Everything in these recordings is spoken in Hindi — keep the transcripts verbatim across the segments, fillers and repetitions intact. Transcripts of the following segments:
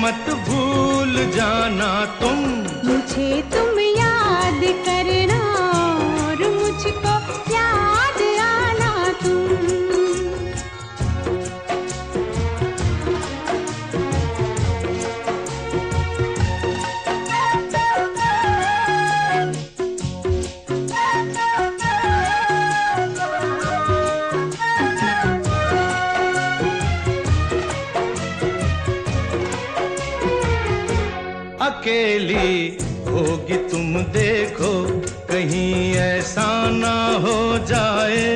मत भूल जाना तुम। मुझे तुम याद करना और मुझको याद आना तुम। अकेली होगी तुम देखो, कहीं ऐसा ना हो जाए।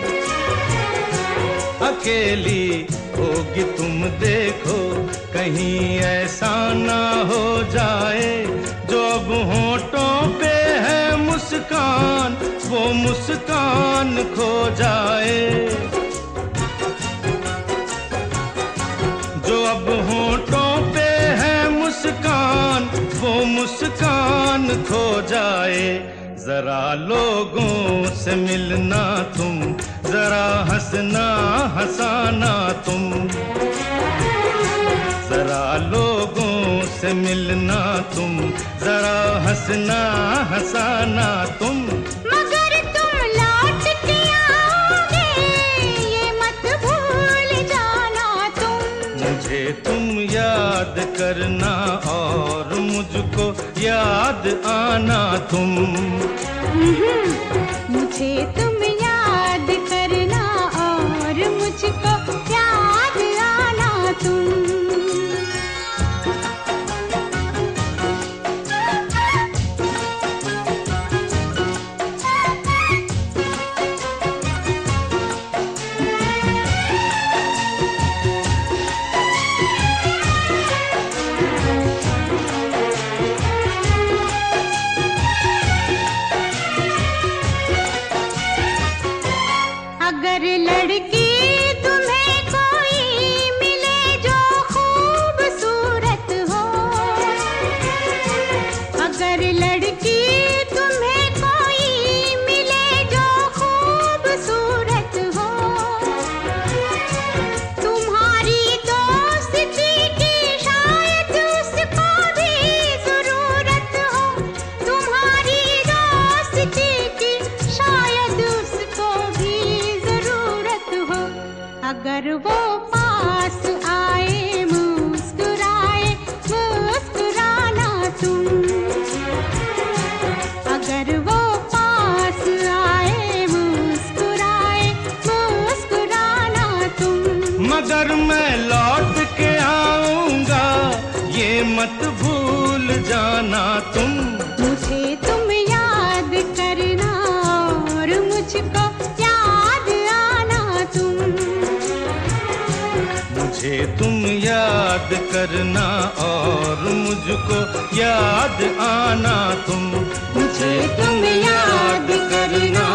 अकेली होगी तुम देखो, कहीं ऐसा ना हो जाए। जो अब होठों पे है मुस्कान, वो मुस्कान खो जाए। जो अब होठों पे है मुस्कान, वो मुस्कान खो जाए। जरा लोगों से मिलना तुम, जरा हंसना हंसाना तुम। जरा लोगों से मिलना तुम, जरा हंसना हंसाना तुम। मगर तुम लौट के आओगे, ये मत भूल जाना तुम। मुझे तुम याद करना और मुझको याद आना तुम। मुझे तुम याद करना और मुझको याद आना तुम। अगर लड़की तुम्हें कोई मिले जो खूबसूरत हो, अगर लड़की तुम्हें कोई मिले जो खूबसूरत हो, तुम्हारी दोस्ती की शायद उसको भी जरूरत हो। तुम्हारी दोस्ती की शायद उसको भी अगर वो पास आए मुस्कुराए मुस्कुराना तुम। अगर वो पास आए मुस्कुराए मुस्कुराना तुम। मगर मैं लौट के आऊंगा, ये मत भूल जाना तुम। मुझे तुम याद करना और मुझको याद आना तुम। मुझे तुम याद करना और मुझको याद आना तुम। मुझे तुम याद करना